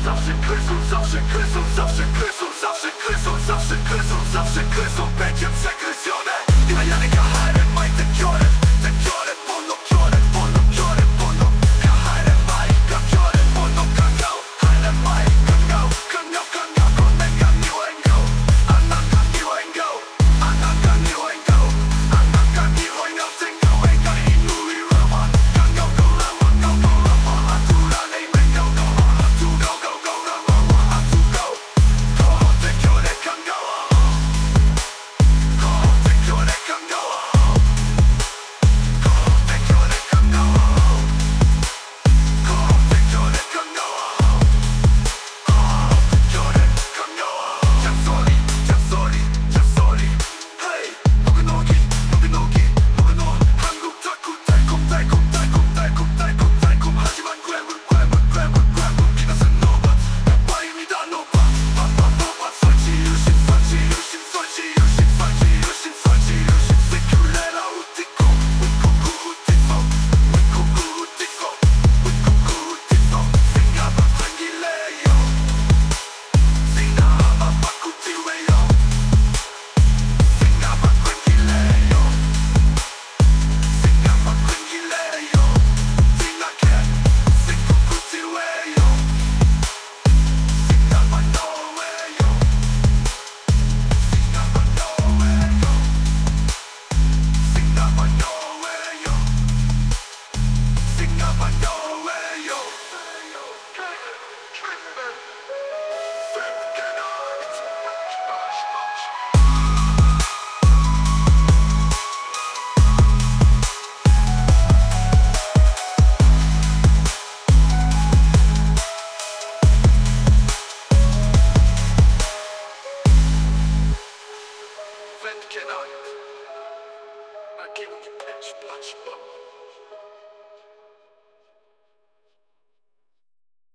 Zawsze kryzą, zawsze kryzą, zawsze kryzą, zawsze kryzą, zawsze kryzą, zawsze kryzą będzie przegryzione. I na Janek Kaharem, maj ten kiorem, pono kiorem, pono Kaharem, maj kiorem, pono kangał, harem, maj kangał, konega miłego, anaka miłego, tego, ega i nui roman, kangał go rama, atura nej mego, atu go, atu go, te kiore kangał, te kiore kangał, te kiore kangał, te kiore kangał, kiore kangał, jasori, hej, mogę nogi, 한국 탁구 달콤 하지만 괴물 비나선 노바 빠입니다 노바 설치 유신 세큘레라 우티코 우티코 싱가바 tranquileo 싱가바 바쿠티웨요 싱가바 tranquileo 싱가바 tranquileo 싱나케 싱쿠쿠티웨요 싱가바 노웨요 싱가바 노웨요 싱가바 노웨요 싱가바 노웨요 Vent can I give you pitch,